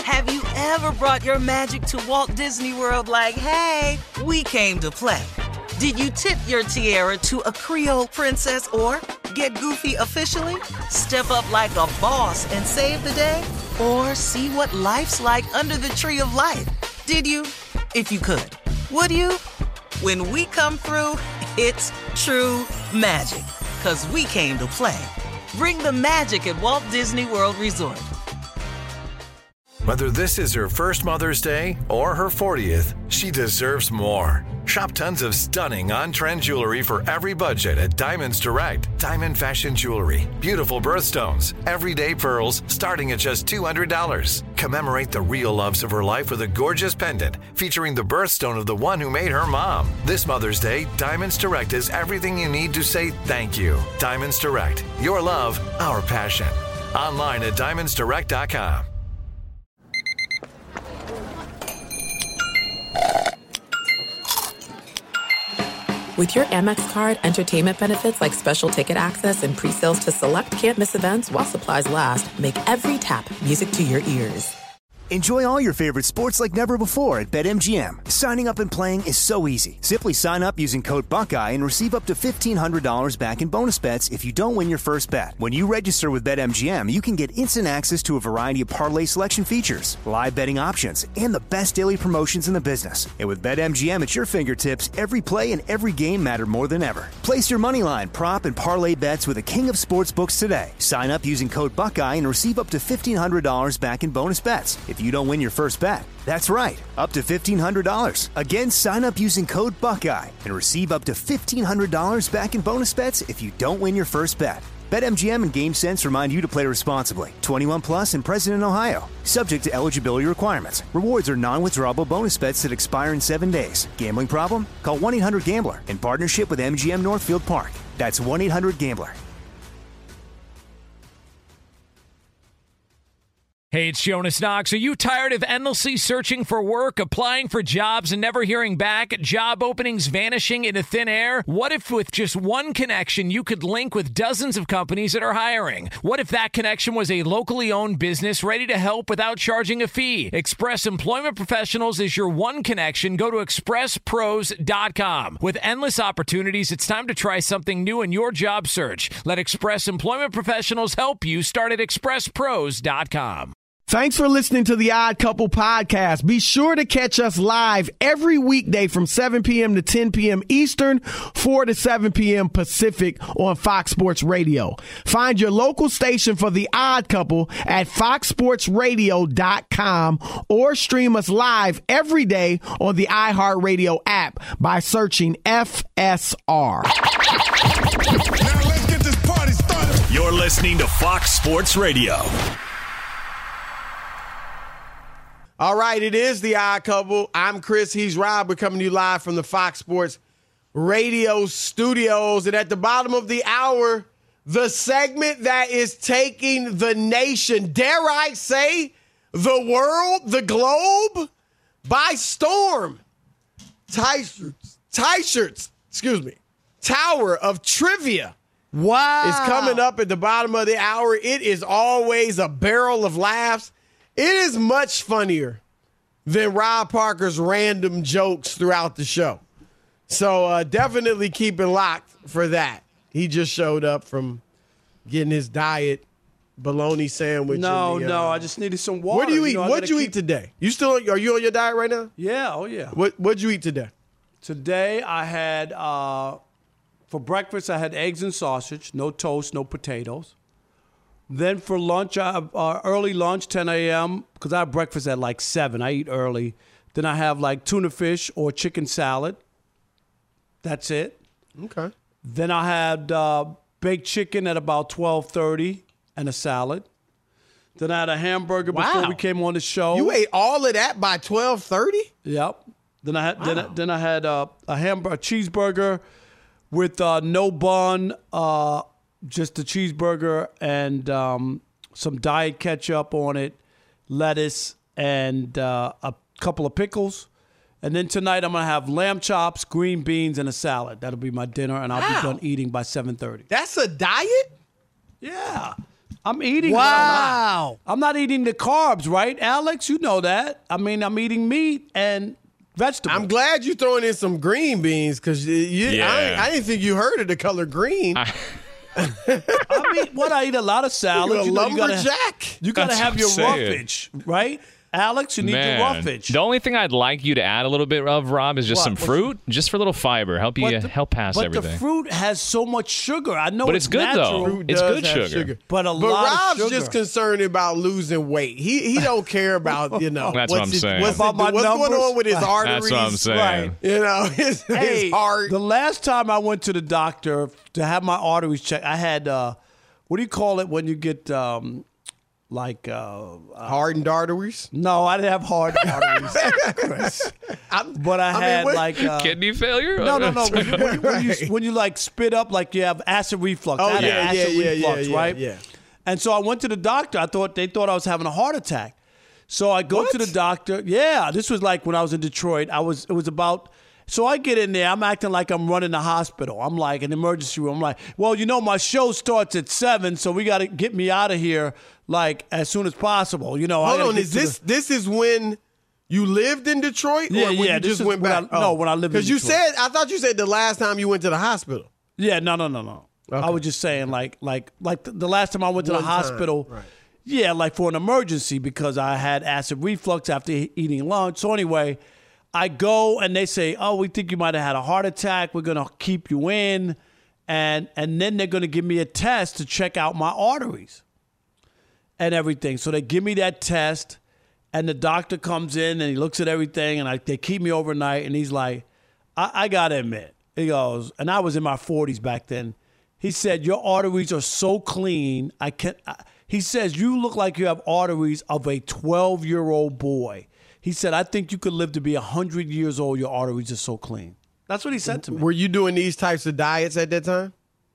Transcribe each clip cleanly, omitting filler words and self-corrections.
Have you ever brought your magic to Walt Disney World like, hey, we came to play? Did you tip your tiara to a Creole princess or get goofy officially? Step up like a boss and save the day? Or see what life's like under the tree of life? Did you? If you could. Would you? When we come through, it's true magic. 'Cause we came to play. Bring the magic at Walt Disney World Resort. Whether this is her first Mother's Day or her 40th, she deserves more. Shop tons of stunning on-trend jewelry for every budget at Diamonds Direct. Diamond fashion jewelry, beautiful birthstones, everyday pearls starting at just $200. Commemorate the real loves of her life with a gorgeous pendant featuring the birthstone of the one who made her mom. This Mother's Day, Diamonds Direct is everything you need to say thank you. Diamonds Direct, your love, our passion. Online at diamondsdirect.com. With your Amex card, entertainment benefits like special ticket access and pre-sales to select can't-miss events while supplies last make every tap music to your ears. Enjoy all your favorite sports like never before at BetMGM. Signing up and playing is so easy. Simply sign up using code Buckeye and receive up to $1,500 back in bonus bets if you don't win your first bet. When you register with BetMGM, you can get instant access to a variety of parlay selection features, live betting options, and the best daily promotions in the business. And with BetMGM at your fingertips, every play and every game matter more than ever. Place your moneyline, prop, and parlay bets with the king of sportsbooks today. Sign up using code Buckeye and receive up to $1,500 back in bonus bets if you don't win your first bet. That's right, up to $1,500. Again, sign up using code Buckeye and receive up to $1,500 back in bonus bets if you don't win your first bet. BetMGM and GameSense remind you to play responsibly. 21 plus and present in Ohio. Subject to eligibility requirements. Rewards are non-withdrawable bonus bets that expire in 7 days. Gambling problem? Call 1-800-GAMBLER in partnership with MGM Northfield Park. That's 1-800-GAMBLER. Hey, it's Jonas Knox. Are you tired of endlessly searching for work, applying for jobs, and never hearing back? Job openings vanishing into thin air? What if with just one connection, you could link with dozens of companies that are hiring? What if that connection was a locally owned business ready to help without charging a fee? Express Employment Professionals is your one connection. Go to expresspros.com. With endless opportunities, it's time to try something new in your job search. Let Express Employment Professionals help you. Start at expresspros.com. Thanks for listening to the Odd Couple podcast. Be sure to catch us live every weekday from 7 p.m. to 10 p.m. Eastern, 4 to 7 p.m. Pacific on Fox Sports Radio. Find your local station for the Odd Couple at foxsportsradio.com or stream us live every day on the iHeartRadio app by searching FSR. Now let's get this party started. You're listening to Fox Sports Radio. All right, it is the Odd Couple. I'm Chris. He's Rob. We're coming to you live from the Fox Sports Radio studios. And at the bottom of the hour, the segment that is taking the nation, dare I say, the world, the globe, by storm. T-shirts, Tower of Trivia. Wow. It's coming up at the bottom of the hour. It is always a barrel of laughs. It is much funnier than Rob Parker's random jokes throughout the show. So definitely keep it locked for that. He just showed up from getting his diet bologna sandwich. No, I just needed some water. What do you eat? What'd you eat today? Are you on your diet right now? Yeah, oh yeah. What'd you eat today? Today I had, for breakfast, I had eggs and sausage, no toast, no potatoes. Then for lunch, early lunch, 10 a.m., because I have breakfast at like 7. I eat early. Then I have like tuna fish or chicken salad. That's it. Okay. Then I had baked chicken at about 12:30 and a salad. Then I had a hamburger before we came on the show. You ate all of that by 12:30? Yep. Then I had then I had a cheeseburger with no bun. Just a cheeseburger and some diet ketchup on it, lettuce, and a couple of pickles. And then tonight I'm going to have lamb chops, green beans, and a salad. That'll be my dinner, and I'll be done eating by 7:30. That's a diet? Yeah. I'm eating. Wow. I'm not eating the carbs, right, Alex? You know that. I mean, I'm eating meat and vegetables. I'm glad you're throwing in some green beans because I didn't think you heard of the color green. I mean, I eat a lot of salad. You're a lumberjack. You gotta That's have what your I'm saying. roughage, right? Alex, you need your roughage. The only thing I'd like you to add a little bit of, Rob, is just some fruit, just for a little fiber, help pass everything. But the fruit has so much sugar. I know, but it's good natural. though. Fruit It's does good have sugar. But Rob's lot of sugar. just concerned about losing weight. He don't care about That's what I'm saying. What's About my going numbers? on with his arteries? That's what I'm saying. Right. You know, his heart. The last time I went to the doctor to have my arteries checked, I had what do you call it when you get Hardened arteries? No, I didn't have hard arteries, Chris. But I had kidney failure. No. When you like spit up, like you have acid reflux. I had acid reflux, right? Yeah. And so I went to the doctor. They thought I was having a heart attack. So I go to the doctor. Yeah, this was like when I was in Detroit. So I get in there. I'm acting like I'm running the hospital. I'm like an emergency room. I'm like, well, my show starts at 7, so we got to get me out of here like as soon as possible. Hold on, is this is when you lived in Detroit, or when you just went back? No, when I lived in Detroit. Because I thought you said the last time you went to the hospital. Yeah, no. Okay. I was just saying like the last time I went to the hospital. Right. Yeah, like for an emergency because I had acid reflux after eating lunch. So anyway, I go and they say, "Oh, we think you might have had a heart attack. We're going to keep you in." And then they're going to give me a test to check out my arteries and everything. So they give me that test, and the doctor comes in and he looks at everything, and they keep me overnight. And he's like, I got to admit, he goes, and I was in my 40s back then. He said, your arteries are so clean. He says, you look like you have arteries of a 12-year-old boy. He said, I think you could live to be 100 years old. Your arteries are so clean. That's what he said to me. Were you doing these types of diets at that time?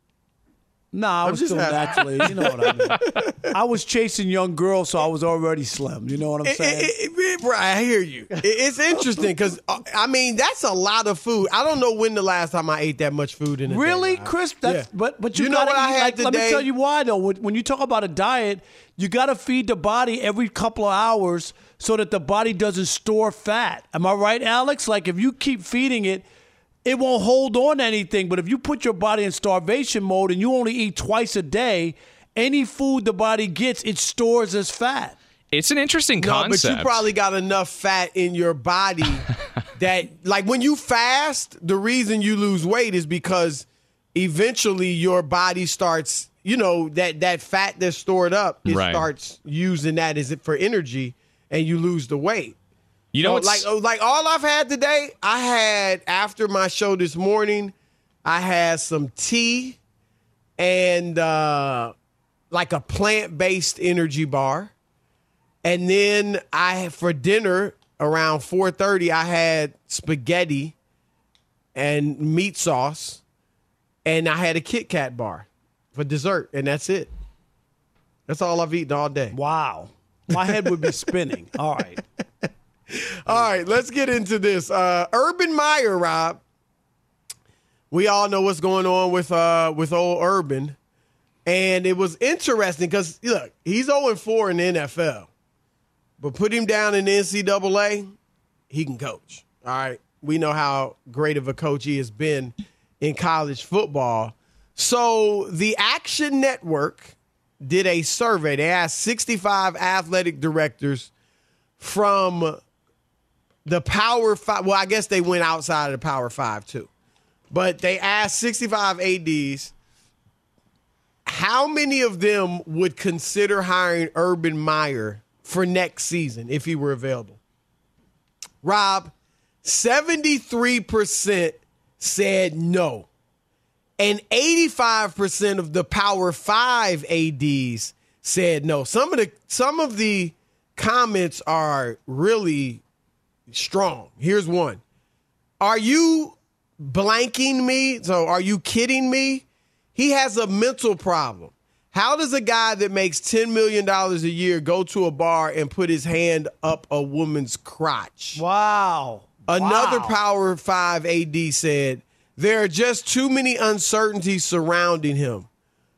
No, I was still naturally. You know what I mean. I was chasing young girls, so I was already slim. You know what I'm saying? I hear you. It's interesting because, I mean, that's a lot of food. I don't know when the last time I ate that much food in a day. Really, Chris? Yeah. But you know what I had today? Let me tell you why, though. When you talk about a diet, you got to feed the body every couple of hours so that the body doesn't store fat. Am I right, Alex? Like, if you keep feeding it, it won't hold on to anything. But if you put your body in starvation mode and you only eat twice a day, any food the body gets, it stores as fat. It's an interesting concept. But you probably got enough fat in your body that, like, when you fast, the reason you lose weight is because eventually your body starts, that fat that's stored up, it starts using that as for energy, and you lose the weight. Like all I've had today, I had after my show this morning, I had some tea and like a plant-based energy bar. And then for dinner around 4:30, I had spaghetti and meat sauce, and I had a Kit Kat bar for dessert, and that's it. That's all I've eaten all day. Wow. My head would be spinning. All right. All right, let's get into this. Urban Meyer, Rob. We all know what's going on with old Urban. And it was interesting because, look, he's 0-4 in the NFL. But put him down in the NCAA, he can coach. All right? We know how great of a coach he has been in college football. So the Action Network did a survey. They asked 65 athletic directors from the Power 5. Well, I guess they went outside of the Power 5 too. But they asked 65 ADs how many of them would consider hiring Urban Meyer for next season if he were available. Rob, 73% said no. And 85% of the Power 5 ADs said no. Some of the comments are really strong. Here's one. Are you blanking me? So are you kidding me? He has a mental problem. How does a guy that makes $10 million a year go to a bar and put his hand up a woman's crotch? Wow. Another Power 5 AD said, there are just too many uncertainties surrounding him.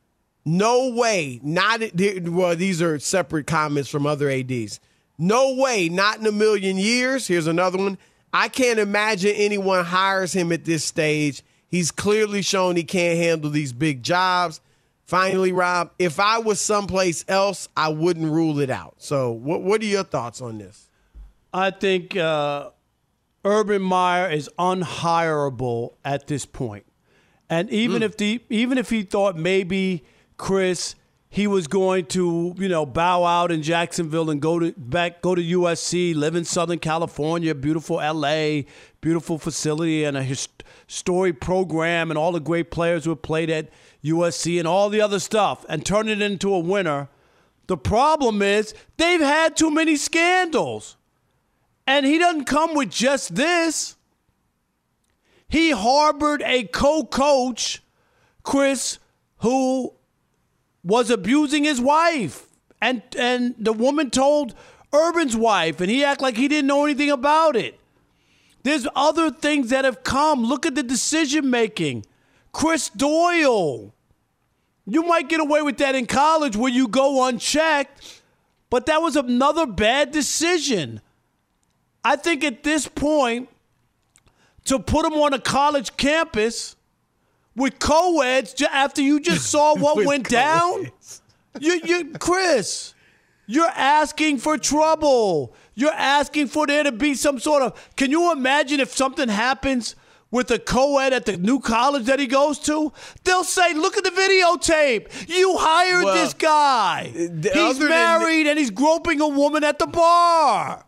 No way, these are separate comments from other ADs. No way, not in a million years. Here's another one. I can't imagine anyone hires him at this stage. He's clearly shown he can't handle these big jobs. Finally, Rob, if I was someplace else, I wouldn't rule it out. So what are your thoughts on this? I think Urban Meyer is unhireable at this point. And even if he thought maybe, Chris, he was going to, bow out in Jacksonville and go to USC, live in Southern California, beautiful LA, beautiful facility and a historic program and all the great players who have played at USC and all the other stuff and turn it into a winner. The problem is they've had too many scandals. And he doesn't come with just this. He harbored a co-coach, Chris, who was abusing his wife. And the woman told Urban's wife, and he acted like he didn't know anything about it. There's other things that have come. Look at the decision-making. Chris Doyle. You might get away with that in college where you go unchecked, but that was another bad decision. I think at this point, to put him on a college campus with co-eds after you just saw what went down, Chris, you're asking for trouble. You're asking for there to be some sort of – can you imagine if something happens with a co-ed at the new college that he goes to? They'll say, look at the videotape. You hired this guy. He's married and he's groping a woman at the bar.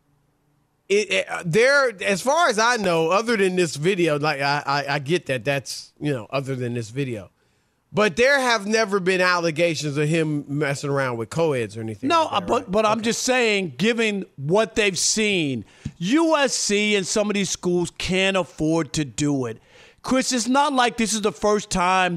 As far as I know, other than this video, like I get that that's, other than this video. But there have never been allegations of him messing around with co-eds or anything. No, like that, but I'm just saying, given what they've seen, USC and some of these schools can't afford to do it. Chris, it's not like this is the first time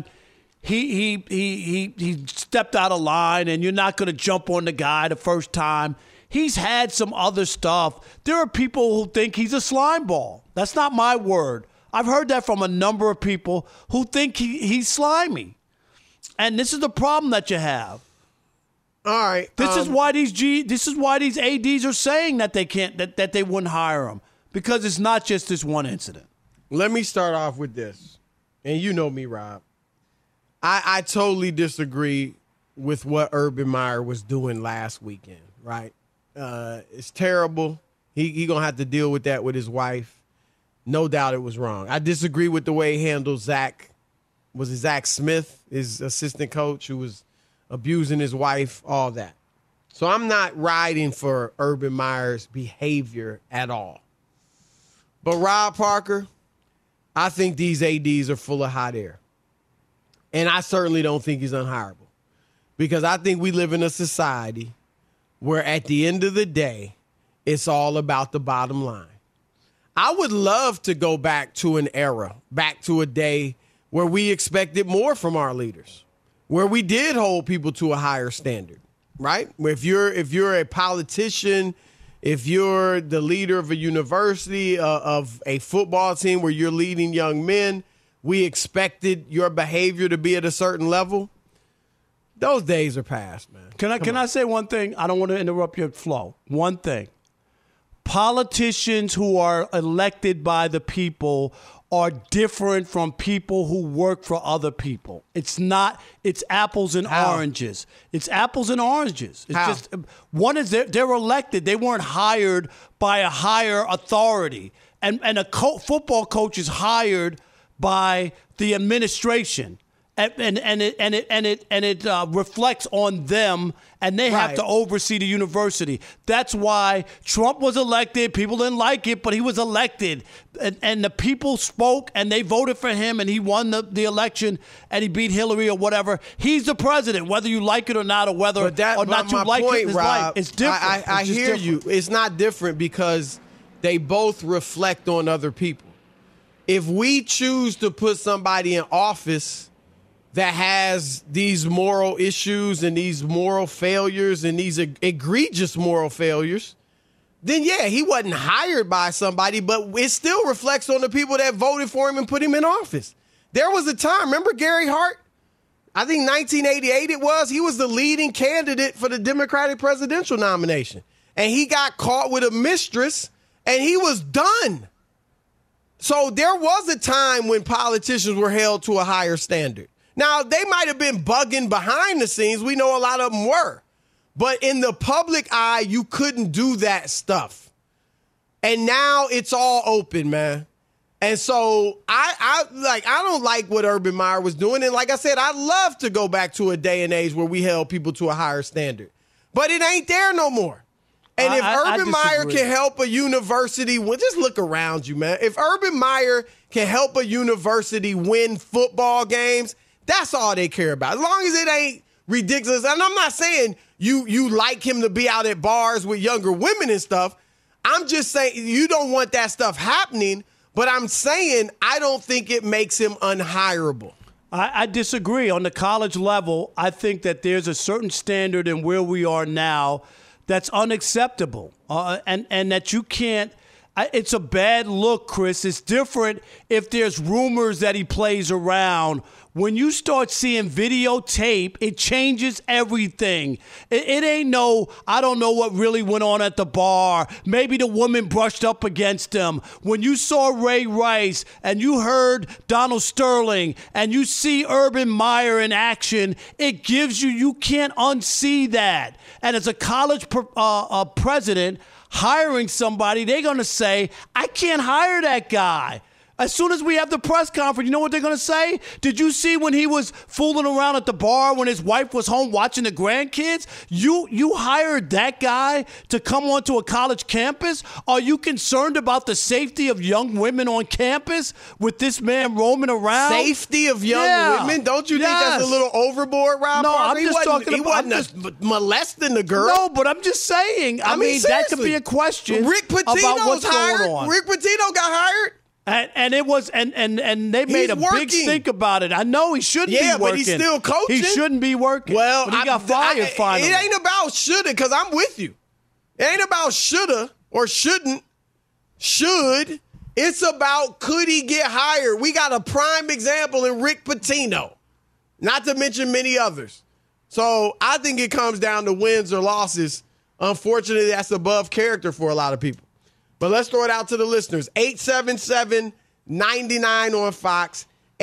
he stepped out of line and you're not going to jump on the guy the first time. He's had some other stuff. There are people who think he's a slime ball. That's not my word. I've heard that from a number of people who think he's slimy. And this is the problem that you have. All right. This is why these ADs are saying that they can't that they wouldn't hire him, because it's not just this one incident. Let me start off with this. And you know me, Rob. I totally disagree with what Urban Meyer was doing last weekend, right? It's terrible. He going to have to deal with that with his wife. No doubt it was wrong. I disagree with the way he handled Zach. Was it Zach Smith, his assistant coach, who was abusing his wife, all that. So I'm not riding for Urban Meyer's behavior at all. But Rob Parker, I think these ADs are full of hot air. And I certainly don't think he's unhireable. Because I think we live in a society where at the end of the day, it's all about the bottom line. I would love to go back to an era, back to a day where we expected more from our leaders, where we did hold people to a higher standard, right? If you're a politician, if you're the leader of a university, of a football team where you're leading young men, we expected your behavior to be at a certain level. Those days are past, man. Can I say one thing? I don't want to interrupt your flow. One thing. Politicians who are elected by the people are different from people who work for other people. It's apples and oranges. It's apples and oranges. It's just one is they're elected. They weren't hired by a higher authority. And a football coach is hired by the administration. And it reflects on them, and they have to oversee the university. That's why Trump was elected. People didn't like it, but he was elected. And the people spoke, and they voted for him, and he won the election, and he beat Hillary or whatever. He's the president, whether you like it or not, or whether or not you like it in his life. It's different. I hear you. It's not different because they both reflect on other people. If we choose to put somebody in office that has these moral issues and these moral failures and these egregious moral failures, then yeah, he wasn't hired by somebody, but it still reflects on the people that voted for him and put him in office. There was a time, remember Gary Hart? I think 1988 it was, he was the leading candidate for the Democratic presidential nomination. And he got caught with a mistress, and he was done. So there was a time when politicians were held to a higher standard. Now, they might have been bugging behind the scenes. We know a lot of them were. But in the public eye, you couldn't do that stuff. And now it's all open, man. And so I don't like what Urban Meyer was doing. And like I said, I'd love to go back to a day and age where we held people to a higher standard. But it ain't there no more. And if Urban Meyer can help a university win, just look around you, man. If Urban Meyer can help a university win football games, that's all they care about. As long as it ain't ridiculous. And I'm not saying you like him to be out at bars with younger women and stuff. I'm just saying you don't want that stuff happening. But I'm saying I don't think it makes him unhireable. I disagree. On the college level, I think that there's a certain standard in where we are now that's unacceptable, and that you can't. It's a bad look, Chris. It's different if there's rumors that he plays around. When you start seeing videotape, it changes everything. It ain't I don't know what really went on at the bar. Maybe the woman brushed up against him. When you saw Ray Rice and you heard Donald Sterling and you see Urban Meyer in action, it gives you can't unsee that. And as a college president hiring somebody, they're going to say, I can't hire that guy. As soon as we have the press conference, you know what they're going to say? Did you see when he was fooling around at the bar when his wife was home watching the grandkids? You hired that guy to come onto a college campus? Are you concerned about the safety of young women on campus with this man roaming around? Safety of young women? Don't you think that's a little overboard, Rob? No, Parker? I'm just talking about... He wasn't molesting the girl. No, but I'm just saying. I mean that could be a question Rick Pitino's about what's hired. going on. Rick Pitino got hired. And it was and they made a big stink about it. I know he shouldn't be working. Yeah, but he's still coaching. He shouldn't be working. Well, but he got fired finally. It ain't about shoulda, because I'm with you. It ain't about shoulda or shouldn't. Should. It's about could he get hired. We got a prime example in Rick Pitino, not to mention many others. So I think it comes down to wins or losses. Unfortunately, that's above character for a lot of people. But let's throw it out to the listeners. 877-99 on Fox,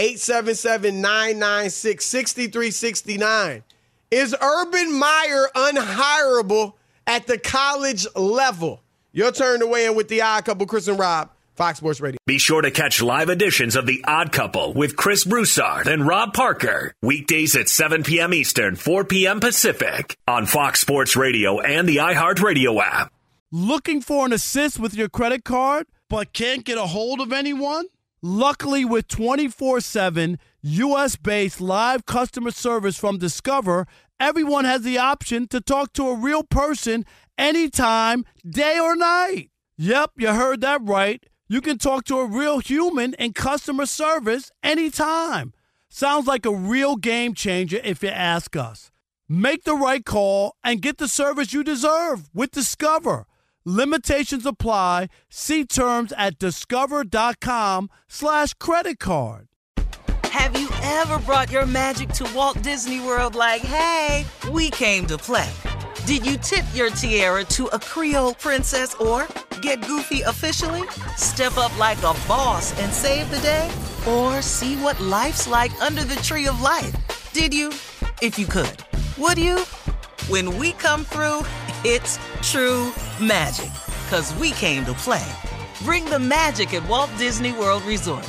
877-996-6369. Is Urban Meyer unhireable at the college level? Your turn to weigh in with the Odd Couple, Chris and Rob, Fox Sports Radio. Be sure to catch live editions of The Odd Couple with Chris Broussard and Rob Parker. Weekdays at 7 p.m. Eastern, 4 p.m. Pacific on Fox Sports Radio and the iHeartRadio app. Looking for an assist with your credit card, but can't get a hold of anyone? Luckily, with 24/7 U.S.-based live customer service from Discover, everyone has the option to talk to a real person anytime, day or night. Yep, you heard that right. You can talk to a real human in customer service anytime. Sounds like a real game changer if you ask us. Make the right call and get the service you deserve with Discover. Limitations apply. See terms at discover.com/credit card. Have you ever brought your magic to Walt Disney World like, hey, we came to play? Did you tip your tiara to a Creole princess or get goofy officially? Step up like a boss and save the day? Or see what life's like under the tree of life? Did you? If you could. Would you? When we come through, it's true magic. 'Cause we came to play. Bring the magic at Walt Disney World Resort.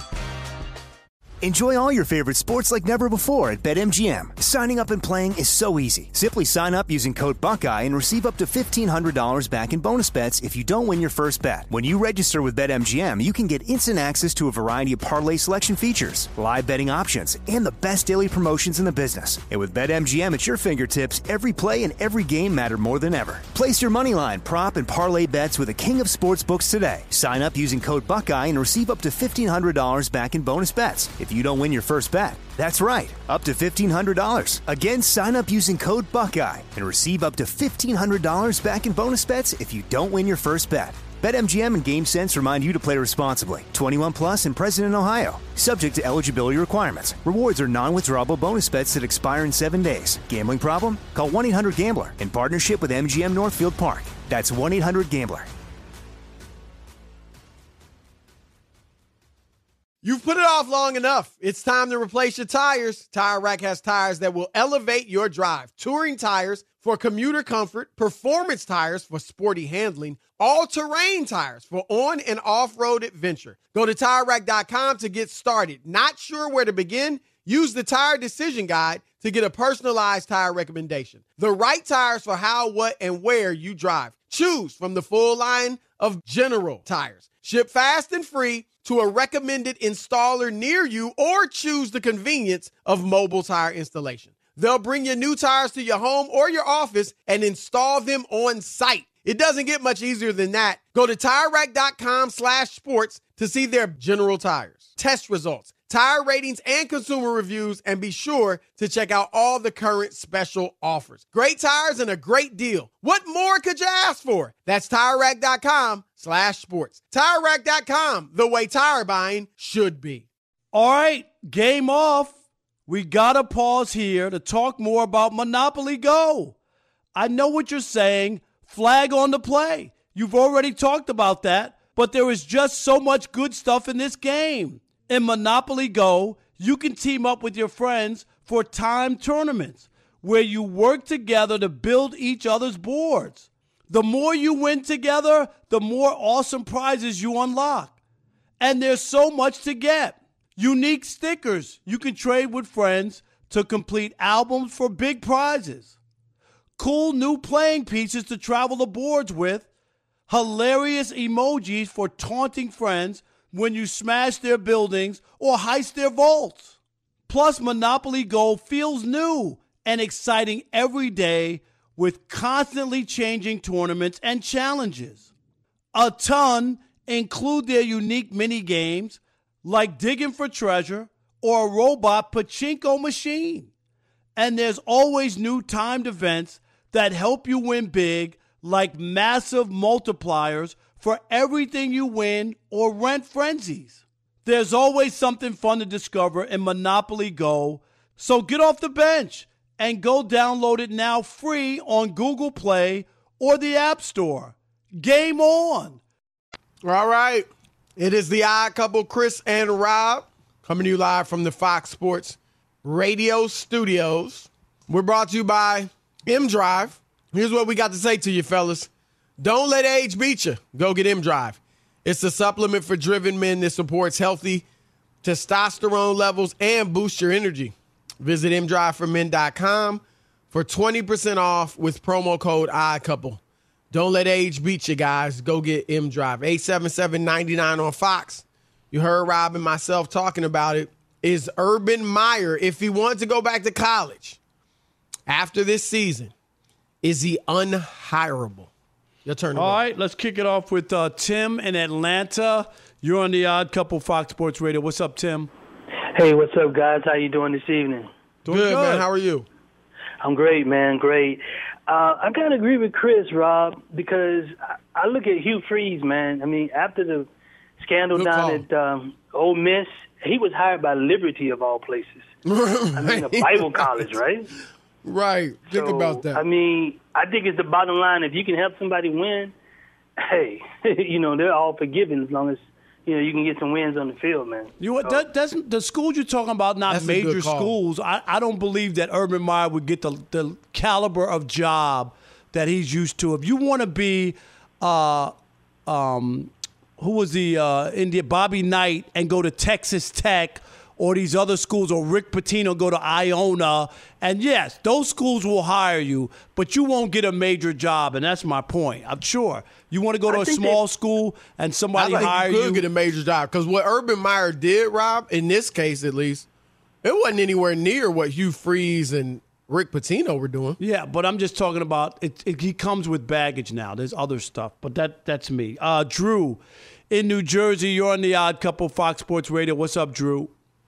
Enjoy all your favorite sports like never before at BetMGM. Signing up and playing is so easy. Simply sign up using code Buckeye and receive up to $1,500 back in bonus bets if you don't win your first bet. When you register with BetMGM, you can get instant access to a variety of parlay selection features, live betting options, and the best daily promotions in the business. And with BetMGM at your fingertips, every play and every game matter more than ever. Place your moneyline, prop, and parlay bets with the king of sportsbooks today. Sign up using code Buckeye and receive up to $1,500 back in bonus bets if you don't win your first bet. That's right, up to $1,500. Again, sign up using code Buckeye and receive up to $1,500 back in bonus bets if you don't win your first bet. BetMGM and GameSense remind you to play responsibly. 21 plus and present in Ohio. Subject to eligibility requirements. Rewards are non-withdrawable bonus bets that expire in 7 days. Gambling problem? Call 1-800-GAMBLER in partnership with MGM Northfield Park. That's 1-800-GAMBLER. You've put it off long enough. It's time to replace your tires. Tire Rack has tires that will elevate your drive. Touring tires for commuter comfort, performance tires for sporty handling, all-terrain tires for on- and off-road adventure. Go to TireRack.com to get started. Not sure where to begin? Use the Tire Decision Guide to get a personalized tire recommendation. The right tires for how, what, and where you drive. Choose from the full line of General tires. Ship fast and free to a recommended installer near you, or choose the convenience of mobile tire installation. They'll bring your new tires to your home or your office and install them on site. It doesn't get much easier than that. Go to TireRack.com/sports to see their General tires, test results, tire ratings, and consumer reviews, and be sure to check out all the current special offers. Great tires and a great deal. What more could you ask for? That's TireRack.com/sports. TireRack.com, the way tire buying should be. All right, game off. We got to pause here to talk more about Monopoly Go. I know what you're saying. Flag on the play. You've already talked about that, but there is just so much good stuff in this game. In Monopoly Go, you can team up with your friends for timed tournaments where you work together to build each other's boards. The more you win together, the more awesome prizes you unlock. And there's so much to get. Unique stickers you can trade with friends to complete albums for big prizes. Cool new playing pieces to travel the boards with. Hilarious emojis for taunting friends when you smash their buildings or heist their vaults. Plus, Monopoly Go feels new and exciting every day with constantly changing tournaments and challenges. A ton include their unique mini games like digging for treasure or a robot pachinko machine. And there's always new timed events that help you win big, like massive multipliers for everything you win or rent frenzies. There's always something fun to discover in Monopoly Go, so get off the bench and go download it now free on Google Play or the App Store. Game on! All right. It is the Odd Couple, Chris and Rob, coming to you live from the Fox Sports Radio studios. We're brought to you by M-Drive. Here's what we got to say to you, fellas. Don't let age beat you. Go get M-Drive. It's a supplement for driven men that supports healthy testosterone levels and boosts your energy. Visit mdriveformen.com for 20% off with promo code ODDCOUPLE. Don't let age beat you, guys. Go get M-Drive. 877-99 on Fox. You heard Rob and myself talking about it. Is Urban Meyer, if he wanted to go back to college after this season, is he unhireable? Your turn. All right, let's kick it off with Tim in Atlanta. You're on the Odd Couple Fox Sports Radio. What's up, Tim? Hey, what's up, guys? How you doing this evening? Doing good, man. How are you? I'm great, man. Great. I kind of agree with Chris, Rob, because I look at Hugh Freeze, man. I mean, after the scandal down at Ole Miss, he was hired by Liberty, of all places. I mean, a Bible college, right? Right. Think about that. I mean, I think it's the bottom line. If you can help somebody win, hey, they're all forgiven as long as, you can get some wins on the field, man. You know what? The schools you're talking about, not major schools, I don't believe that Urban Meyer would get the caliber of job that he's used to. If you want to be, who was the Bobby Knight and go to Texas Tech or these other schools, or Rick Pitino go to Iona, and yes, those schools will hire you, but you won't get a major job, and that's my point. I'm sure. You want to go to a small school and somebody hire you. You could get a major job, because what Urban Meyer did, Rob, in this case at least, it wasn't anywhere near what Hugh Freeze and Rick Pitino were doing. Yeah, but I'm just talking about he comes with baggage now. There's other stuff, but that's me. Drew, in New Jersey, you're on the Odd Couple Fox Sports Radio. What's up, Drew?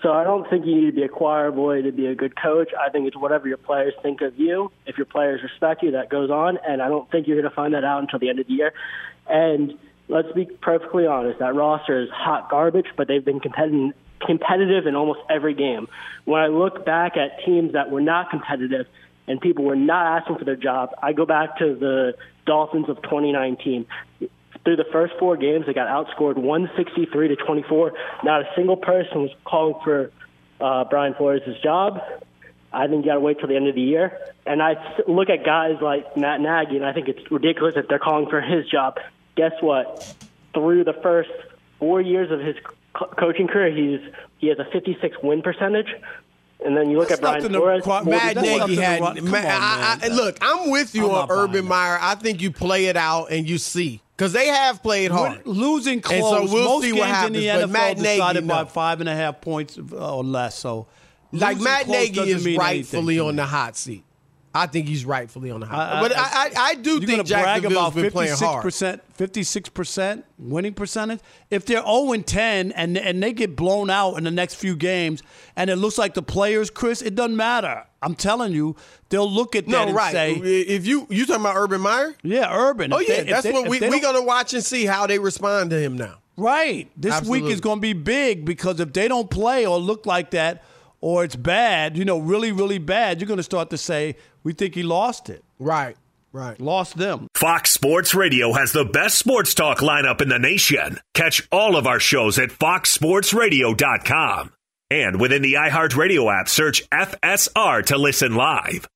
So I don't think you need to be a choir boy to be a good coach. I think it's whatever your players think of you. If your players respect you, that goes on. And I don't think you're going to find that out until the end of the year. And let's be perfectly honest, that roster is hot garbage, but they've been competitive in almost every game. When I look back at teams that were not competitive and people were not asking for their job, I go back to the Dolphins of 2019. Through the first 4 games, they got outscored 163-24. Not a single person was calling for Brian Flores' job. I think you got to wait till the end of the year. And I look at guys like Matt Nagy, and I think it's ridiculous if they're calling for his job. Guess what? Through the first 4 years of his coaching career, he has a 56 win percentage. And then you look at Brian Flores. Matt Nagy had. Look, I'm with you on Urban Meyer. I think you play it out and you see. Because they have played hard. Losing close. And so we'll Most see games what happens. in the But NFL Matt decided Nagy, by 5.5 points or less. So, like Matt Nagy is rightfully on the hot seat. I think he's rightfully on the hot seat. But I do think Jacksonville's been playing hard. 56% winning percentage. If they're 0-10 and they get blown out in the next few games, and it looks like the players, Chris, it doesn't matter. I'm telling you, they'll look at that and say, if you talking about Urban Meyer? Yeah, Urban. Oh, yeah, that's what we're going to watch and see how they respond to him now. Right. This week is going to be big because if they don't play or look like that or it's bad, really, really bad, you're going to start to say, we think he lost it. Right. Lost them. Fox Sports Radio has the best sports talk lineup in the nation. Catch all of our shows at foxsportsradio.com. And within the iHeartRadio app, search FSR to listen live.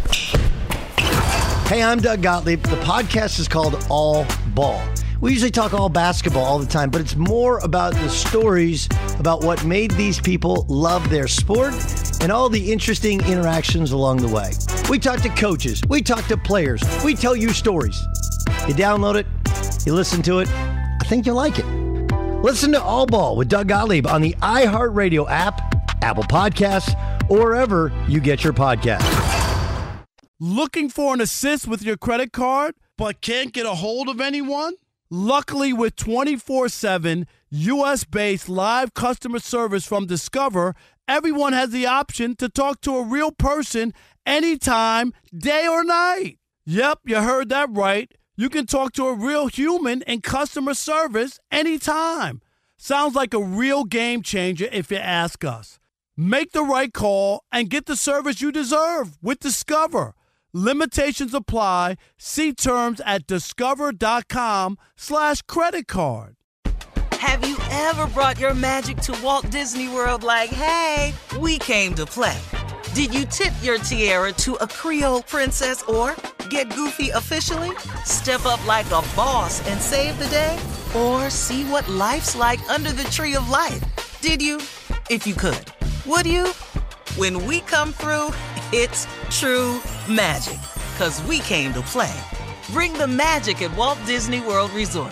Hey, I'm Doug Gottlieb. The podcast is called All Ball. We usually talk all basketball all the time, but it's more about the stories about what made these people love their sport and all the interesting interactions along the way. We talk to coaches. We talk to players. We tell you stories. You download it. You listen to it. I think you'll like it. Listen to All Ball with Doug Gottlieb on the iHeartRadio app, Apple Podcasts, or wherever you get your podcasts. Looking for an assist with your credit card, but can't get a hold of anyone? Luckily, with 24/7 U.S.-based live customer service from Discover, everyone has the option to talk to a real person anytime, day or night. Yep, you heard that right. You can talk to a real human in customer service anytime. Sounds like a real game changer if you ask us. Make the right call and get the service you deserve with Discover. Limitations apply. See terms at discover.com/credit card. Have you ever brought your magic to Walt Disney World like, hey, we came to play? Did you tip your tiara to a Creole princess or get goofy officially? Step up like a boss and save the day? Or see what life's like under the tree of life? Did you? If you could. Would you? When we come through, it's true magic. 'Cause we came to play. Bring the magic at Walt Disney World Resort.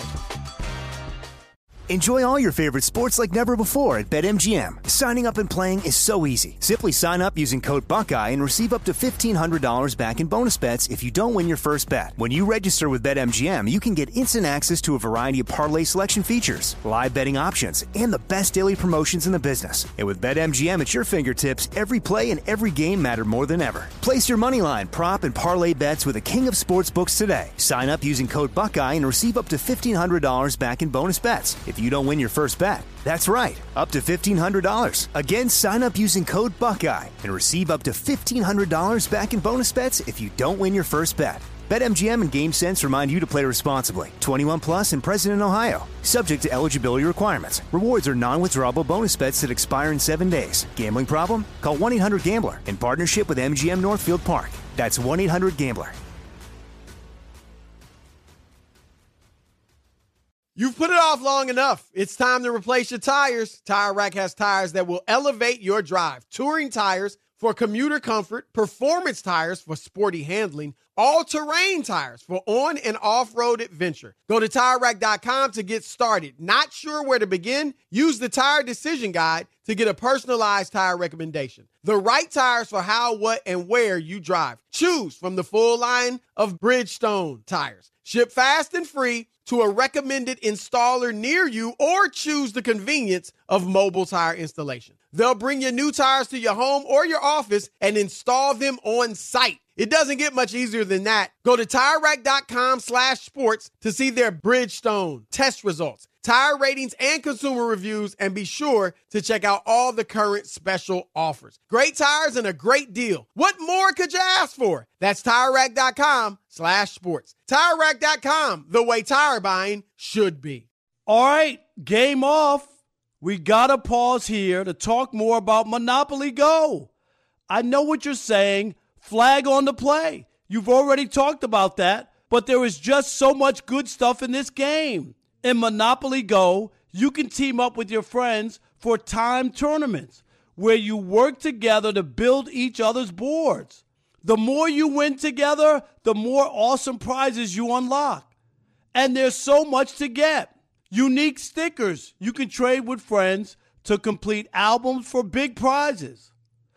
Enjoy all your favorite sports like never before at BetMGM. Signing up and playing is so easy. Simply sign up using code Buckeye and receive up to $1,500 back in bonus bets if you don't win your first bet. When you register with BetMGM, you can get instant access to a variety of parlay selection features, live betting options, and the best daily promotions in the business. And with BetMGM at your fingertips, every play and every game matter more than ever. Place your moneyline, prop, and parlay bets with the king of sportsbooks today. Sign up using code Buckeye and receive up to $1,500 back in bonus bets if you don't win your first bet. That's right, up to $1,500. Again, sign up using code Buckeye and receive up to $1,500 back in bonus bets if you don't win your first bet. BetMGM and GameSense remind you to play responsibly. 21 plus and present in Ohio. Subject to eligibility requirements. Rewards are non-withdrawable bonus bets that expire in 7 days. Gambling problem? Call 1-800-GAMBLER in partnership with MGM Northfield Park. That's 1-800-GAMBLER. You've put it off long enough. It's time to replace your tires. Tire Rack has tires that will elevate your drive. Touring tires for commuter comfort, performance tires for sporty handling, all-terrain tires for on- and off-road adventure. Go to TireRack.com to get started. Not sure where to begin? Use the Tire Decision Guide to get a personalized tire recommendation. The right tires for how, what, and where you drive. Choose from the full line of Bridgestone tires. Ship fast and free to a recommended installer near you, or choose the convenience of mobile tire installation. They'll bring your new tires to your home or your office and install them on site. It doesn't get much easier than that. Go to TireRack.com/sports to see their Bridgestone test results, tire ratings, and consumer reviews, and be sure to check out all the current special offers. Great tires and a great deal. What more could you ask for? That's TireRack.com/sports. TireRack.com, the way tire buying should be. All right, game off. We got to pause here to talk more about Monopoly Go. I know what you're saying. Flag on the play. You've already talked about that, but there is just so much good stuff in this game. In Monopoly Go, you can team up with your friends for timed tournaments where you work together to build each other's boards. The more you win together, the more awesome prizes you unlock. And there's so much to get. Unique stickers you can trade with friends to complete albums for big prizes.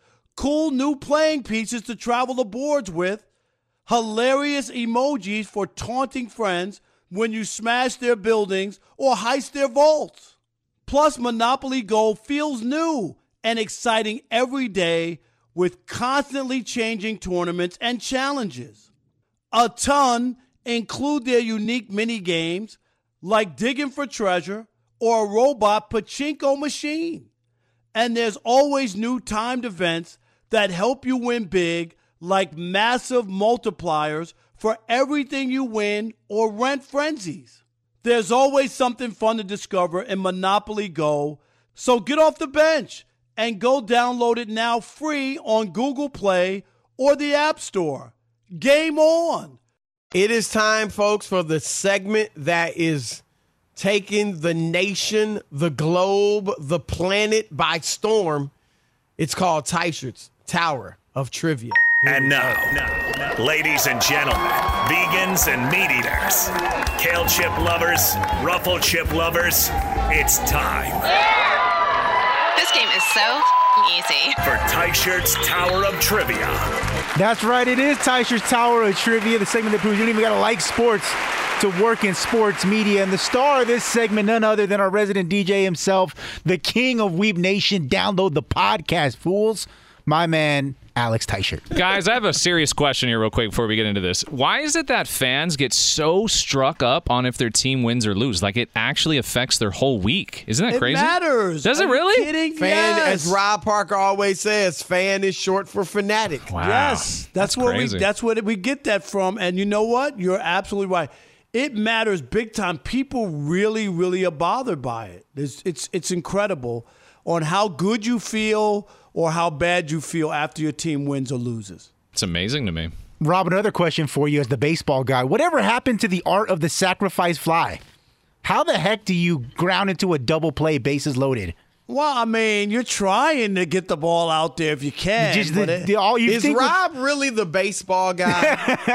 Cool new playing pieces to travel the boards with. Hilarious emojis for taunting friends when you smash their buildings or heist their vaults. Plus, Monopoly Go feels new and exciting every day with constantly changing tournaments and challenges. A ton include their unique mini games like digging for treasure or a robot pachinko machine. And there's always new timed events that help you win big, like massive multipliers for everything you win or rent frenzies. There's always something fun to discover in Monopoly Go, so get off the bench and go download it now free on Google Play or the App Store. Game on! It is time, folks, for the segment that is taking the nation, the globe, the planet by storm. It's called Teichert's Tower of Trivia. And now, ladies and gentlemen, vegans and meat eaters, kale chip lovers, ruffle chip lovers, it's time. This game is so easy. For Teichert's Tower of Trivia. That's right, it is Teichert's Tower of Trivia, the segment that proves you don't even got to like sports to work in sports media. And the star of this segment, none other than our resident DJ himself, the king of Weeb Nation. Download the podcast, fools. My man, Alex Teichert. Guys, I have a serious question here real quick before we get into this. Why is it that fans get so struck up on if their team wins or lose? Like, it actually affects their whole week. Isn't that crazy? It matters. Does it really? Kidding? Fan, yes. as Rob Parker always says, fan is short for fanatic. Wow. Yes, that's where we get that from. And you know what? You're absolutely right. It matters big time. People really, really are bothered by it. It's incredible on how good you feel or how bad you feel after your team wins or loses. It's amazing to me. Rob, another question for you as the baseball guy. Whatever happened to the art of the sacrifice fly? How the heck do you ground into a double play, bases loaded? Well, I mean, you're trying to get the ball out there if you can. Is Rob really the baseball guy?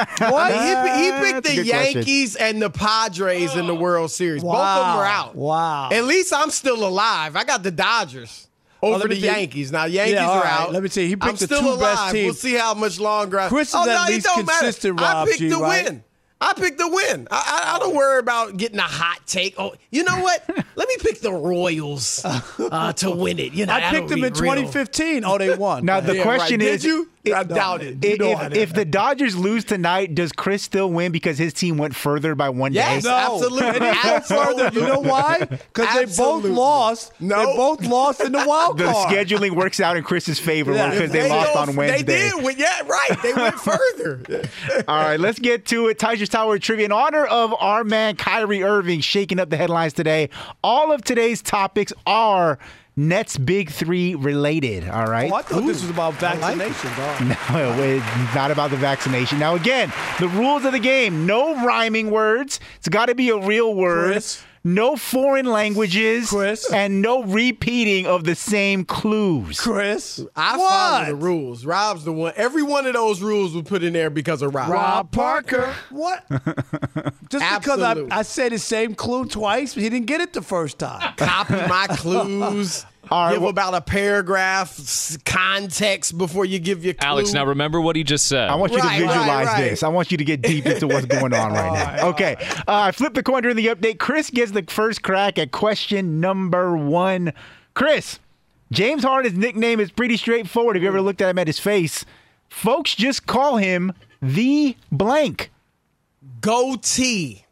He picked the Yankees and the Padres in the World Series. Wow. Both of them are out. Wow. At least I'm still alive. I got the Dodgers over the Yankees. Now, Yankees are out. Let me tell you, he picked I'm the still two alive. best teams. We'll see how much longer. Chris is at least consistent, Rob I picked G, the right? win. I picked the win. I don't worry about getting a hot take. Oh, you know what? Let me pick the Royals to win it. You know, I picked them in 2015. Oh, they won. Now, the question is, did you? I doubt it. If the Dodgers lose tonight, does Chris still win because his team went further by one day? Yes, absolutely. Further. You know why? Because they both lost. No. They both lost in the wild The card. scheduling works out in Chris's favor because they lost on Wednesday. They did. Yeah, right. They went further. All right, let's get to it. Teichert's Tower Trivia in honor of our man Kyrie Irving shaking up the headlines today. All of today's topics are Nets Big Three related, all right? Oh, I thought this was about vaccinations. No, it's not about the vaccination. Now, again, the rules of the game, no rhyming words. It's got to be a real word. Chris. No foreign languages. Chris. And no repeating of the same clues. Chris. I follow the rules. Rob's the one. Every one of those rules was put in there because of Rob. Rob Parker. What? Just because Absolutely. I said the same clue twice, he didn't get it the first time. Copy my clues. All right, give about a paragraph context before you give your clue. Alex, now remember what he just said. I want you to visualize this. I want you to get deep into what's going on right now. Okay. I flipped the coin during the update. Chris gets the first crack at question number 1. Chris, James Harden's nickname is pretty straightforward. Have you ever looked at him at his face? Folks just call him the blank. Goatee.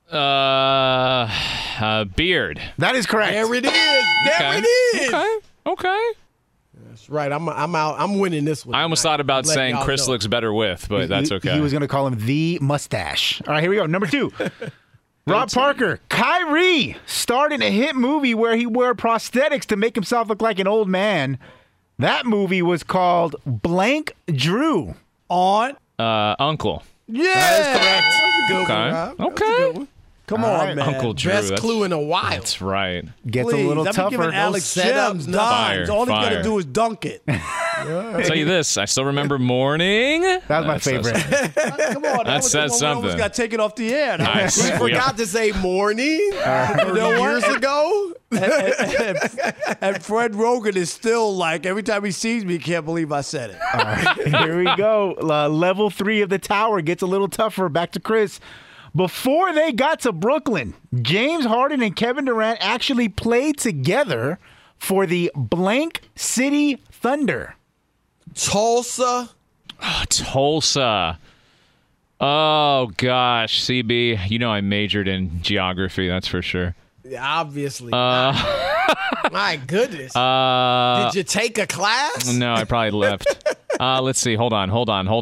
Beard. That is correct. There it is. There it is. Okay. That's right. I'm out. I'm winning this one. I almost thought about saying y'all Chris know. looks better with, but that's okay. He was going to call him the mustache. All right, here we go. Number 2. Rob Parker. Kyrie starred in a hit movie where he wore prosthetics to make himself look like an old man. That movie was called Blank Drew. Uncle. Yeah. That is correct. That's a good Okay. one, Rob. That's Okay. a good one. Come All on, right. man. Uncle Drew. Best clue in a while. That's right. Gets Please, a little I've been tougher. giving Alex setups, gems, nothing. dimes. All he's got Fire. to do is dunk it. I'll tell you this. I still remember morning. That was my favorite. Come on. That was said the one we something. almost got taken off the air. Nice. We forgot to say morning 30 years ago. And Fred Rogan is still like, every time he sees me, he can't believe I said it. All right, here we go. Level 3 of the tower gets a little tougher. Back to Chris. Before they got to Brooklyn, James Harden and Kevin Durant actually played together for the blank City Thunder. Tulsa. Tulsa. Oh, gosh. CB, you know I majored in geography, that's for sure. Yeah, obviously. My goodness. Did you take a class? No, I probably left. Let's see. Hold on.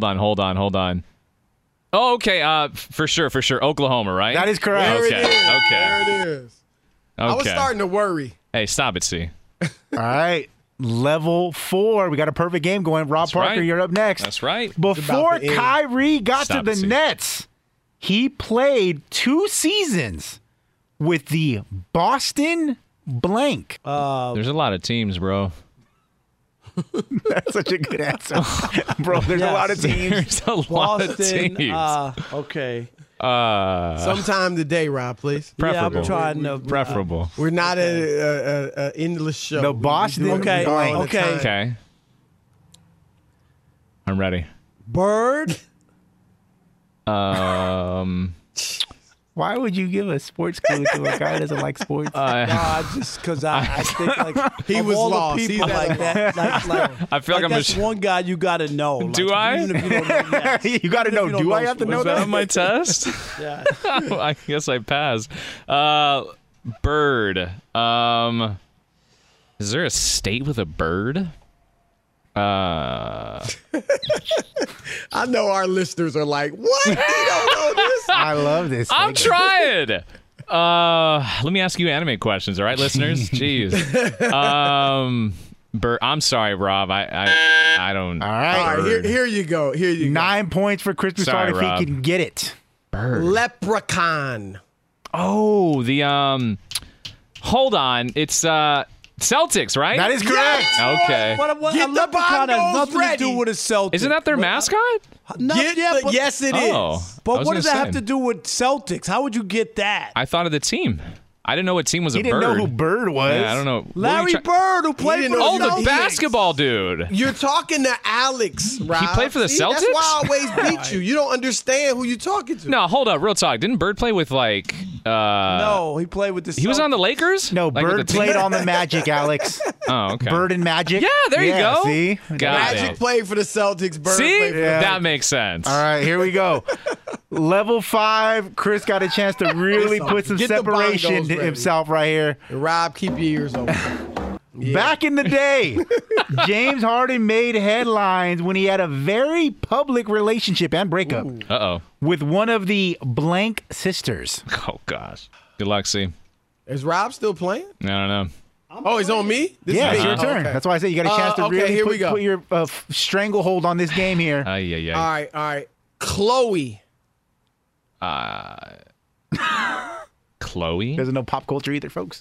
Oh, okay. For sure. Oklahoma, right? That is correct. There Okay. it is. Okay. There it is. Okay. I was starting to worry. Hey, stop it, C. All right. Level 4. We got a perfect game going. Rob Parker, right. you're up next. That's right. Before to end. Kyrie got Stop to it, the C. Nets, he played 2 seasons with the Boston blank. There's a lot of teams, bro. That's such a good answer. Bro, there's a lot of teams. There's a lot of Boston. teams. Okay. Sometime today, Rob, please. Preferable. Yeah, I'm trying to. Preferable. We're not an endless show. The We Boston do it Okay, all the okay. time. Okay. I'm ready. Bird. Why would you give a sports clue to a guy who doesn't like sports? Just because I think like He of was all lost. the people He's like that. Like, I feel like I'm that's just. one guy you got to know. Like, Do I? Even if you don't know, yes. You got to Even know. if you don't Do I have to know Was that that? on my test? Yeah. I guess I passed. Bird. Is there a state with a bird? I know our listeners are like, what? You don't know this? I love this. I'm trying. Let me ask you anime questions, all right, listeners? Jeez. Bird. I'm sorry, Rob. I don't. All right. All right, here you go. 9 points for Chris Broussard Sorry, if Rob. he can get it. Bird. Leprechaun. Oh, the Hold on. It's Celtics, right? That is correct. Okay. What, Get a the leprechaun has bongos nothing ready. to do with a Celtic. Isn't that their mascot? No, Get yeah, the- but, yes, it is. Oh. I But was what does gonna that have say. to do with Celtics? How would you get that? I thought of the team. I didn't know what team was He a didn't bird. know who Bird was. Yeah, I don't know. What were Larry you Bird, who played didn't for know the Oh, who the he Celtics. is. basketball dude. You're talking to Alex, Rob. played for the See, That's Celtics? why I always beat you. You don't understand who you're talking to. No, hold up. Real talk. Didn't Bird play with like? No, he played with the Celtics. He was on the Lakers. No, Like, with Bird the team? played on the Magic, Alex. Oh, okay. Bird and Magic. Yeah, there you go. See? Got Magic it. played for the Celtics. Bird See, played for that makes sense. All right, here we go. Level 5. Chris got a chance to really Listen, put some get the separation bongos to ready. himself right here. Rob, keep your ears open. Back in the day, James Harden made headlines when he had a very public relationship and breakup Uh-oh. with one of the blank sisters. Oh gosh. Good luck, C. Is Rob still playing? I don't know. Oh, he's on me? This Yeah, is it's me? your turn. Okay. That's why I said you got a chance to okay, really here we go. put your stranglehold on this game here. Yeah. All right. Chloe. Chloe. Doesn't know pop culture either, folks.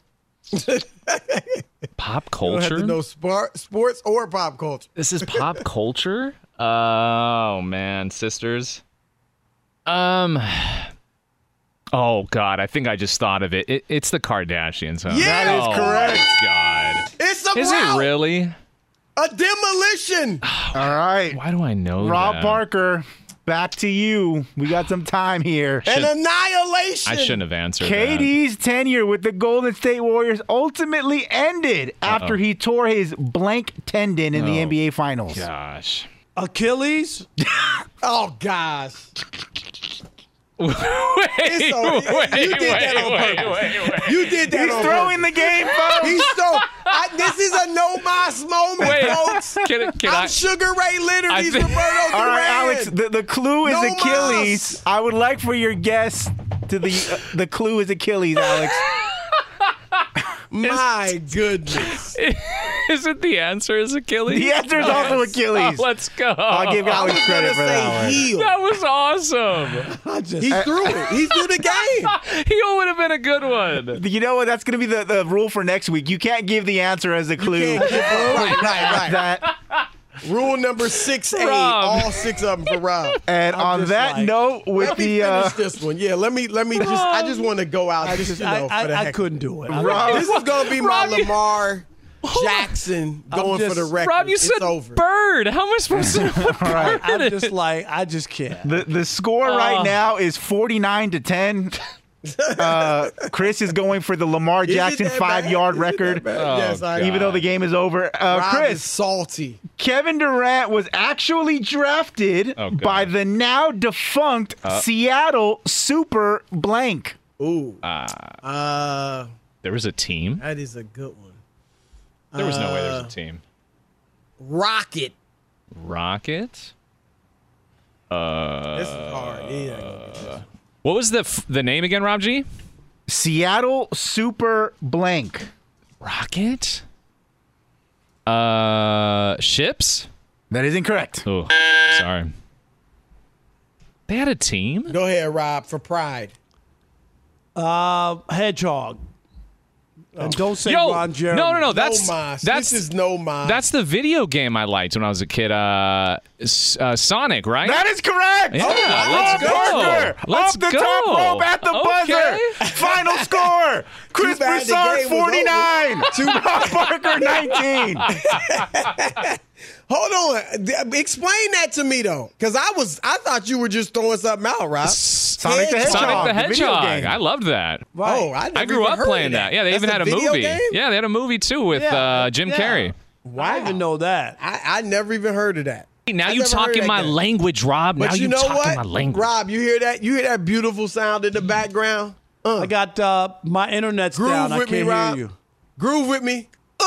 Pop You don't have culture. to know sports or pop culture. This is pop culture. Oh man, sisters. Oh God, I think I just thought of it. It's the Kardashians. Huh? Yeah! That is correct. My God. It's route. Is it really? A demolition. All right. Why do I know Rob that? Parker, back to you. We got some time here. An annihilation. I shouldn't have answered that. KD's tenure with the Golden State Warriors ultimately ended after he tore his blank tendon in the NBA Finals. Gosh. Achilles? Oh, gosh. Wait, You did that on purpose. You did that He's on throwing purpose. the game, folks. He's this is a no-mas moment, folks. I'm Sugar Ray Leonard. He's Roberto Duran. All right, Alex, the clue is No Achilles. mas. I would like for your guess to the clue is Achilles, Alex. My goodness. Isn't the answer is Achilles? The answer is also Achilles. Oh, let's go. I'll give Alex credit for that one. Heel. That was awesome. He threw it. He threw the game. He would have been a good one. You know what? That's going to be the rule for next week. You can't give the answer as a clue. Right. Rule number 6A. Rob. All 6 of them for Rob. And on that note, with Let me finish this one. Yeah, let me just. I just want to go out. For the heck. I couldn't do it. This is gonna be my Rob, Lamar Jackson going for the record. Rob, you It's said over. bird. How am I supposed to put bird in I'm it? just like, I just can't. the score right now is 49-10. Chris is going for the Lamar Jackson 5-yard record. Yes, I am. Even though the game is over. Rob Chris, is salty. Kevin Durant was actually drafted by the now defunct Seattle Super Blank. Ooh. There was a team? That is a good one. There was no way there was a team. Rocket. Rocket? This is hard. Yeah. What was the name again, Rob G? Seattle Super Blank. Rocket? Ships? That is incorrect. Oh, sorry. They had a team? Go ahead, Rob, for pride. Hedgehog. And don't say Yo, Ron Jeremy. No. This is no mas. That's the video game I liked when I was a kid. Sonic, right? That is correct. Yeah, Rob Parker, Let's off the go. top rope at the buzzer. Final score: Chris bad the Broussard game was 49, Rob Parker 19. Hold on. Explain that to me though, because I thought you were just throwing something out, Rob. Sonic the Hedgehog. Sonic the video Hedgehog. game. I loved that. Right. Oh, I grew up playing that. Yeah, they That's even had a video movie. game? Yeah, they had a movie too with Jim Carrey. Wow. I didn't even know that. I never even heard of that. Now I you never heard talking that my game. language, Rob. But now you know talking what, my language. Rob? You hear that? You hear that beautiful sound in the background? I got my internet's Groove down. I with me, can't Rob. hear you. Groove with me.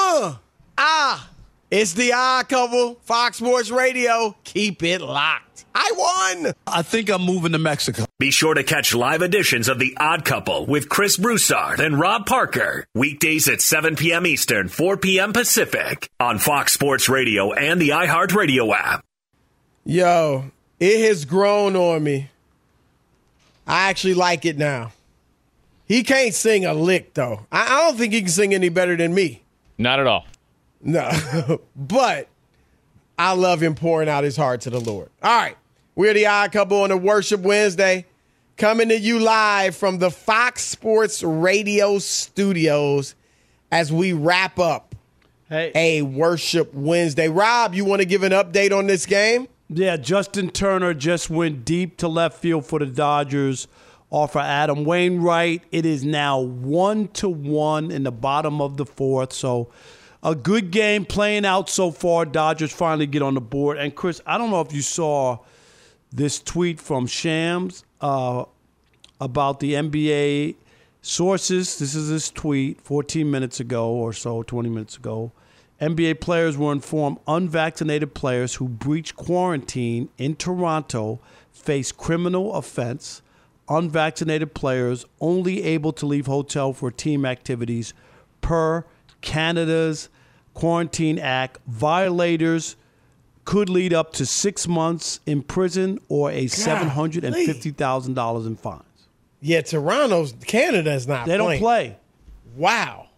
It's the Odd Couple, Fox Sports Radio. Keep it locked. I won. I think I'm moving to Mexico. Be sure to catch live editions of The Odd Couple with Chris Broussard and Rob Parker. Weekdays at 7 p.m. Eastern, 4 p.m. Pacific on Fox Sports Radio and the iHeartRadio app. Yo, it has grown on me. I actually like it now. He can't sing a lick, though. I don't think he can sing any better than me. Not at all. No, but I love him pouring out his heart to the Lord. All right, we're the Odd Couple on a Worship Wednesday, coming to you live from the Fox Sports Radio studios as we wrap up a Worship Wednesday. Rob, you want to give an update on this game? Yeah, Justin Turner just went deep to left field for the Dodgers off of Adam Wainwright. It is now 1-1 in the bottom of the fourth, so a good game playing out so far. Dodgers finally get on the board. And, Chris, I don't know if you saw this tweet from Shams about the NBA sources. This is his tweet 14 minutes ago or so, 20 minutes ago. NBA players were informed unvaccinated players who breach quarantine in Toronto face criminal offense. Unvaccinated players only able to leave hotel for team activities per Canada's Quarantine Act. Violators could lead up to 6 months in prison or a $750,000 in fines. Yeah, Canada is not They playing. don't play. Wow.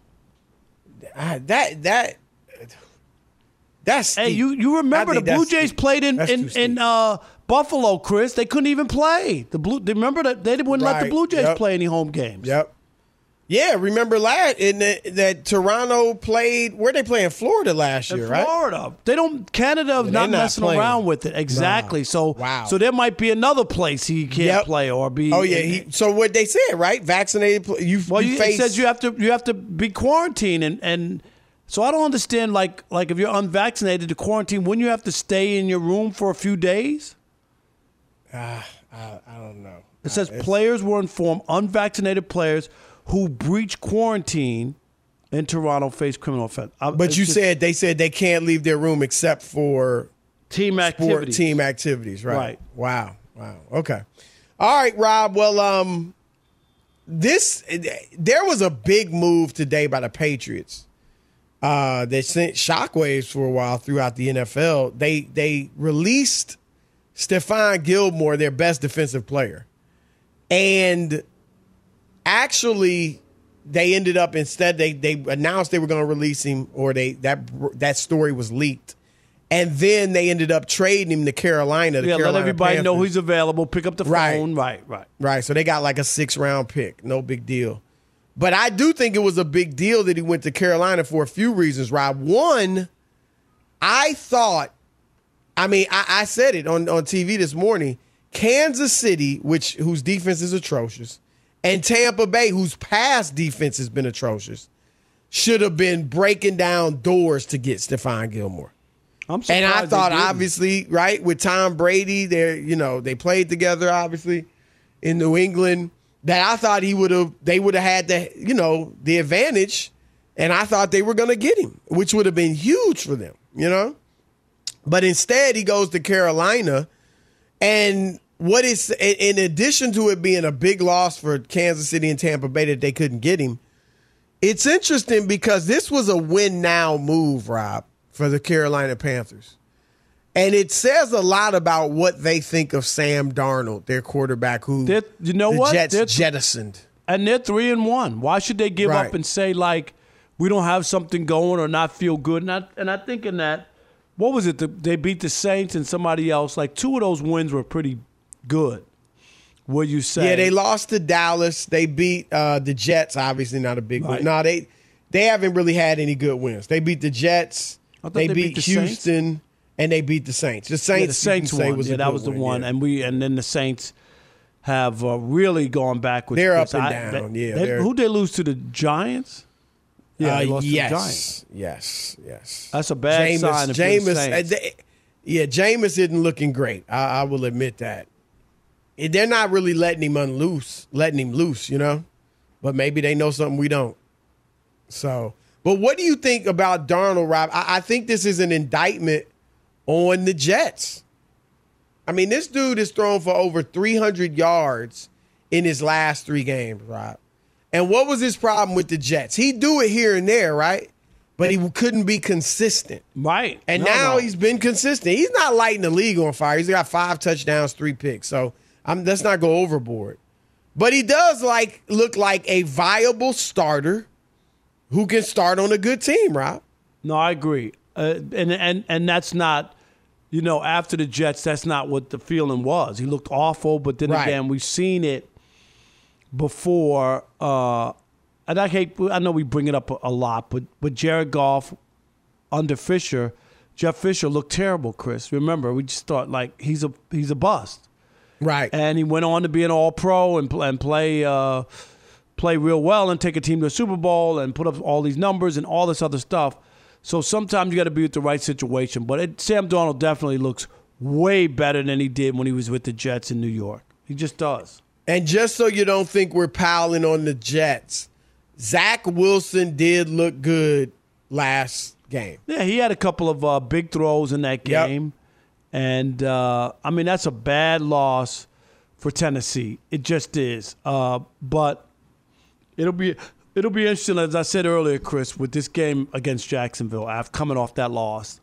That's Hey, you remember the Blue Jays played in Buffalo, Chris? They couldn't even play. Remember that they wouldn't let the Blue Jays play any home games. Yep. Yeah, remember that Toronto played, where they play in Florida last year, right? Florida. Canada's not messing around with it. Exactly. So there might be another place he can't play or be. Oh, yeah. So what they said, right? Vaccinated, it says you have to be quarantined and so I don't understand, like if you're unvaccinated to quarantine, wouldn't you have to stay in your room for a few days? I don't know. It says players were informed, unvaccinated players who breach quarantine in Toronto face criminal offense. But they said they can't leave their room except for team activities, right? Wow. Okay. All right, Rob. Well, there was a big move today by the Patriots. They sent shockwaves for a while throughout the NFL. They released Stephon Gilmore, their best defensive player, and actually, they ended up instead. They announced they were going to release him, or that story was leaked, and then they ended up trading him to Carolina. Let everybody Panthers. Know he's available. Pick up the phone. Right. So they got like a 6th-round pick. No big deal. But I do think it was a big deal that he went to Carolina for a few reasons, Rob. One, I thought, I said it on TV this morning. Kansas City, whose defense is atrocious, and Tampa Bay, whose pass defense has been atrocious, should have been breaking down doors to get Stephon Gilmore. I'm surprised. And I thought, obviously, right, with Tom Brady, they played together, obviously, in New England, that I thought they would have had the advantage, and I thought they were going to get him, which would have been huge for them, But instead, he goes to Carolina, and what is, in addition to it being a big loss for Kansas City and Tampa Bay that they couldn't get him, it's interesting because this was a win-now move, Rob, for the Carolina Panthers. And it says a lot about what they think of Sam Darnold, their quarterback, who the Jets jettisoned. And they're 3-1. Why should they give up and say, we don't have something going or not feel good? And I think in that, what was it? They beat the Saints and somebody else. 2 of those wins were pretty good. What you say? Yeah, they lost to Dallas. They beat the Jets. Obviously, not a big win. No, they haven't really had any good wins. They beat the Jets. They beat Houston, and they beat the Saints. The Saints won. Was that was the one. Yeah. And then the Saints have really gone backwards. They're up and down. Who'd they lose to? The Giants? Yeah, they lost to the Giants. Yes. That's a bad sign. Jameis isn't looking great. I will admit that. They're not really letting him loose, But maybe they know something we don't. So, but what do you think about Darnold, Rob? I think this is an indictment on the Jets. This dude has thrown for over 300 yards in his last 3 games, Rob. And what was his problem with the Jets? He'd do it here and there, right? But he couldn't be consistent. Right. And now he's been consistent. He's not lighting the league on fire. He's got 5 touchdowns, 3 picks. So let's not go overboard. But he does look like a viable starter who can start on a good team, Rob. No, I agree. And that's not, after the Jets, that's not what the feeling was. He looked awful, but then again, we've seen it before. And I know we bring it up a lot, but Jared Goff under Jeff Fisher looked terrible, Chris. Remember, we just thought he's a bust. Right. And he went on to be an all-pro and play real well and take a team to a Super Bowl and put up all these numbers and all this other stuff. So sometimes you got to be with the right situation. But Sam Darnold definitely looks way better than he did when he was with the Jets in New York. He just does. And just so you don't think we're piling on the Jets, Zach Wilson did look good last game. Yeah, he had a couple of big throws in that game. Yep. And, that's a bad loss for Tennessee. It just is. But it'll be interesting, as I said earlier, Chris, with this game against Jacksonville, after coming off that loss.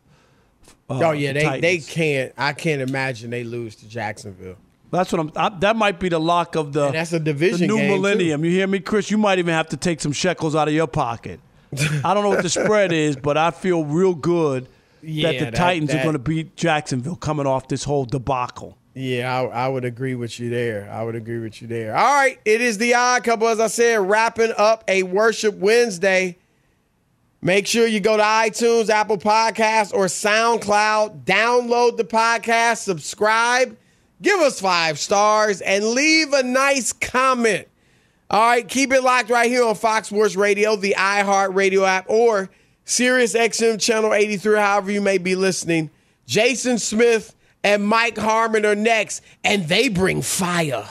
They can't. I can't imagine they lose to Jacksonville. That's what that might be the lock of the. And that's a division the new game millennium. Too. You hear me, Chris? You might even have to take some shekels out of your pocket. I don't know what the spread is, but I feel real good that the Titans are going to beat Jacksonville coming off this whole debacle. Yeah, I would agree with you there. All right, it is the Odd Couple, as I said, wrapping up a Worship Wednesday. Make sure you go to iTunes, Apple Podcasts, or SoundCloud. Download the podcast, subscribe, give us 5 stars, and leave a nice comment. All right, keep it locked right here on Fox Sports Radio, the iHeartRadio app, or SiriusXM Channel 83, however you may be listening. Jason Smith and Mike Harmon are next, and they bring fire.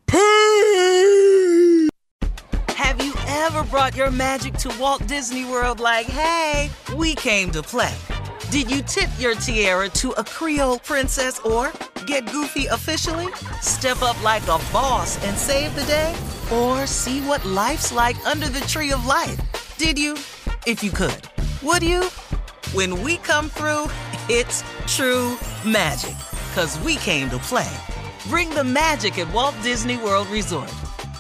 Peace! Have you ever brought your magic to Walt Disney World like, hey, we came to play? Did you tip your tiara to a Creole princess or get goofy officially? Step up like a boss and save the day? Or see what life's like under the tree of life? Did you? If you could. Would you? When we come through, it's true magic. 'Cause we came to play. Bring the magic at Walt Disney World Resort.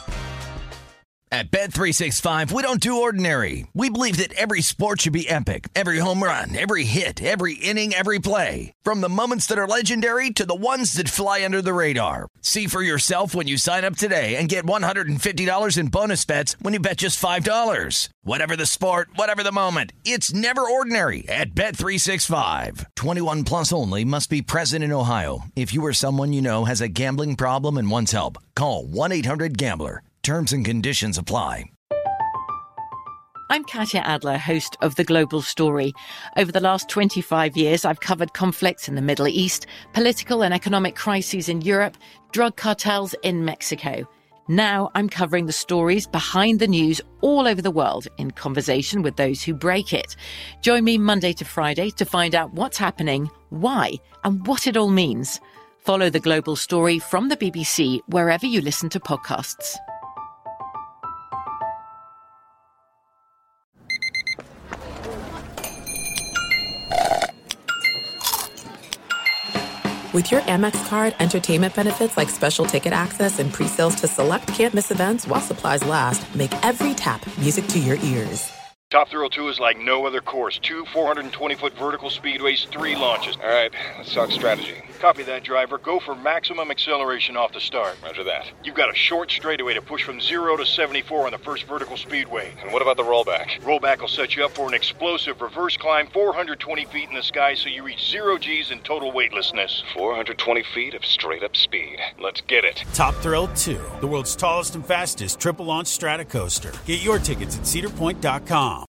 At Bet365, we don't do ordinary. We believe that every sport should be epic. Every home run, every hit, every inning, every play. From the moments that are legendary to the ones that fly under the radar. See for yourself when you sign up today and get $150 in bonus bets when you bet just $5. Whatever the sport, whatever the moment, it's never ordinary at Bet365. 21 plus only. Must be present in Ohio. If you or someone you know has a gambling problem and wants help, call 1-800-GAMBLER. Terms and conditions apply. I'm Katya Adler, host of The Global Story. Over the last 25 years, I've covered conflicts in the Middle East, political and economic crises in Europe, drug cartels in Mexico. Now I'm covering the stories behind the news all over the world in conversation with those who break it. Join me Monday to Friday to find out what's happening, why, and what it all means. Follow The Global Story from the BBC wherever you listen to podcasts. With your Amex card, entertainment benefits like special ticket access and pre-sales to select can't-miss events while supplies last make every tap music to your ears. Top Thrill 2 is like no other course. 2 420-foot vertical speedways, 3 launches. All right, let's talk strategy. Copy that, driver. Go for maximum acceleration off the start. Roger that. You've got a short straightaway to push from 0 to 74 on the first vertical speedway. And what about the rollback? Rollback will set you up for an explosive reverse climb 420 feet in the sky so you reach 0 G's in total weightlessness. 420 feet of straight-up speed. Let's get it. Top Thrill 2, the world's tallest and fastest triple-launch strata coaster. Get your tickets at cedarpoint.com.